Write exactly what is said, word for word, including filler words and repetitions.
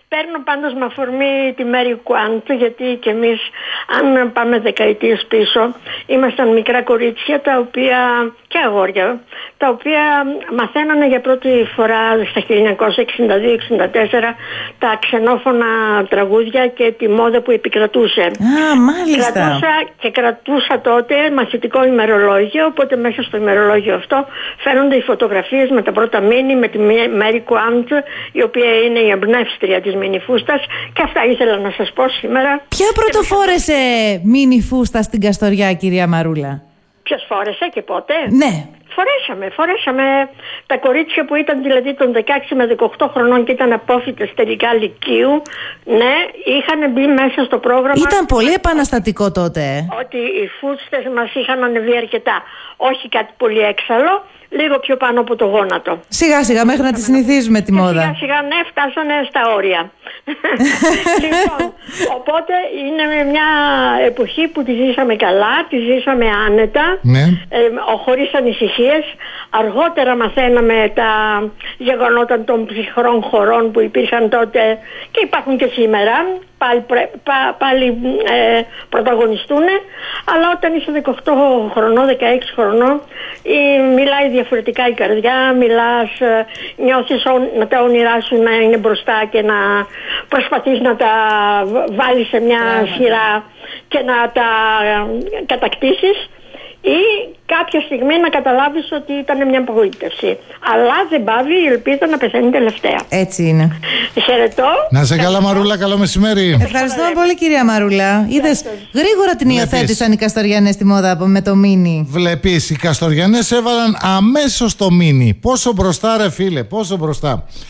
Παίρνω πάντως με αφορμή τη Mary Quant, γιατί και εμείς, αν πάμε δεκαετίες πίσω, ήμασταν μικρά κορίτσια τα οποία, και αγόρια, τα οποία μαθαίνανε για πρώτη φορά στα χίλια εννιακόσια εξήντα δύο εξήντα τέσσερα τα ξενόφωνα τραγούδια και τη μόδα που επικρατούσε. Α, μάλιστα. Κρατούσα και κρατούσα τότε μαθητικό ημερολόγιο, οπότε μέσα στο ημερολόγιο αυτό φαίνονται οι φωτογραφίες με τα πρώτα μίνι, με τη Mary Quant, η οποία είναι η εμπνεύστρια της μίνι φούστας, και αυτά ήθελα να σας πω σήμερα. Ποια πρωτοφόρεσε μίνι φούστα στην Καστοριά, κυρία Μαρούλα? Ποιος φόρεσε και πότε? Ναι. Φορέσαμε, φορέσαμε τα κορίτσια που ήταν δηλαδή των δεκαέξι με δεκαοκτώ χρονών και ήταν απόφοιτες τελικά λυκείου. Ναι, είχαν μπει μέσα στο πρόγραμμα. Ήταν πολύ επαναστατικό τότε. Ότι οι φούστες μας είχαν ανεβεί αρκετά. Όχι κάτι πολύ έξαλλο, λίγο πιο πάνω από το γόνατο. Σιγά σιγά μέχρι να τη συνηθίζουμε τη μόδα. Σιγά σιγά ναι, φτάσανε στα όρια. Λοιπόν, οπότε είναι μια εποχή που τη ζήσαμε καλά, τη ζήσαμε άνετα, ναι. ε, χωρίς ανησυχίες. Αργότερα μαθαίναμε τα γεγονότα των ψυχρών χωρών που υπήρχαν τότε και υπάρχουν και σήμερα. Πάλι, πά, πάλι ε, πρωταγωνιστούν, αλλά όταν είσαι δεκαοκτώ χρονών, δεκαέξι χρονών, ε, μιλάει διαφορετικά η καρδιά, μιλάς, ε, νιώθεις να τα όνειρά σου να είναι μπροστά και να προσπαθείς να τα βάλεις σε μια Πράγμα. σειρά και να τα ε, κατακτήσεις, ή κάποια στιγμή να καταλάβεις ότι ήταν μια απογοήτευση. Αλλά δεν πάβει η ελπίδα να πεθαίνει τελευταία. Έτσι είναι. Χαιρετώ. Να σε καλά, Μαρούλα, καλό μεσημέρι. Ευχαριστούμε πολύ, κυρία Μαρούλα. Είδες, γρήγορα την υιοθέτησαν οι Καστοριανές στη μόδα με το μίνι. Βλέπεις, οι Καστοριανές έβαλαν αμέσως το μίνι. Πόσο μπροστά, ρε φίλε, πόσο μπροστά.